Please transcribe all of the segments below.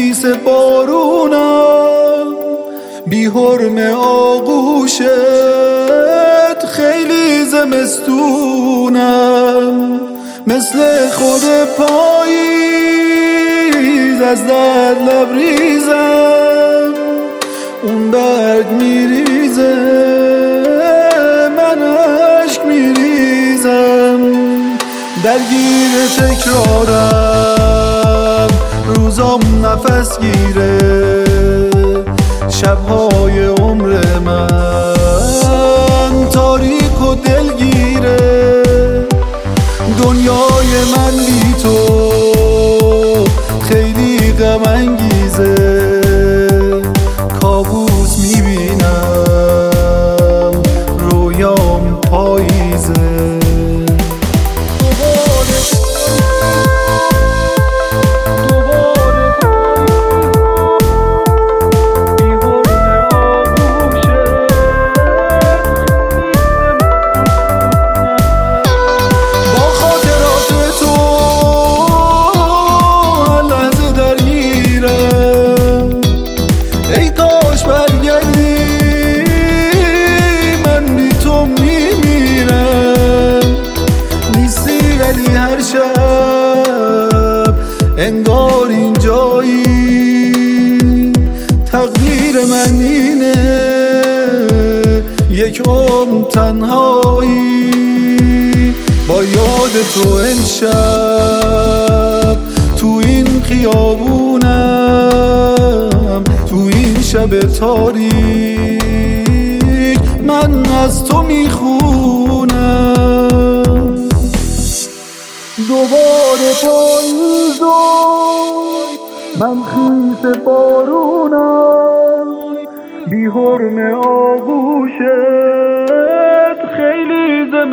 خیس بارونم، بی حرم آغوشت خیلی زمستونم. مثل خود پاییز از درد لبریزم، اون برگ میریزه من عشق میریزم. درگیر تکرارم روزام نفس گیره، شبهای عمر من تاریک و دلگیره. دنیای من بی تو خیلی غم انگیزه، کابوس میبینم رویام پاییزه. هر شب انگار اینجایی، تقدیر من اینه یک عمر تنهایی. با یاد تو امشب تو این خیابونم، تو این شب تاریک من از تو میخونم. دوباره پاییز و من خیس بارونم، بی حرم آغوشت خیلی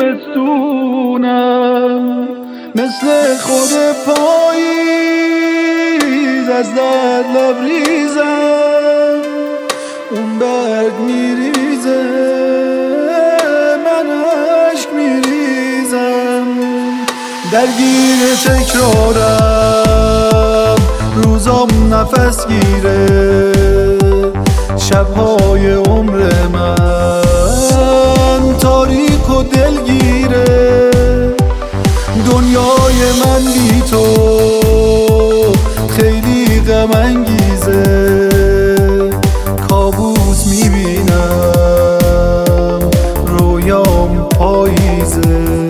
زمستونم. مثل خود پاییز از درد لبریزم، اون برگ میریزه من عشق میریزم. درگیر تکرارم روزام نفس گیره، شبهای عمر من تاریک و دلگیره. دنیای من بی تو خیلی غم انگیزه، کابوس میبینم رویام پاییزه.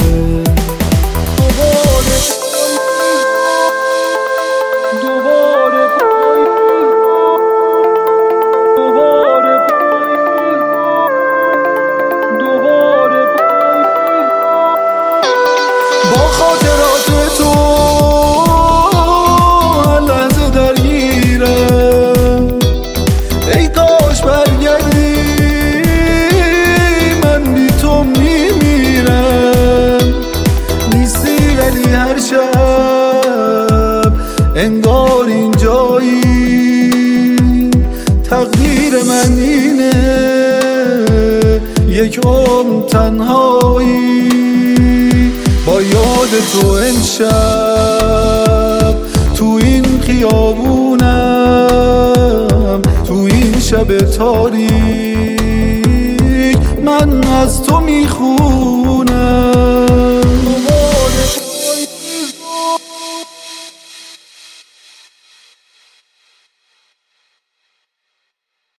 با خاطرات تو هر لحظه درگیرم، ای کاش برگردی من بی تو میمیرم. نیستی ولی هر شب انگار اینجایی، تقدیر من اینه یک عمر تنهایی. با یاد تو امشب تو این خیابونم، تو این شب تاریک من از تو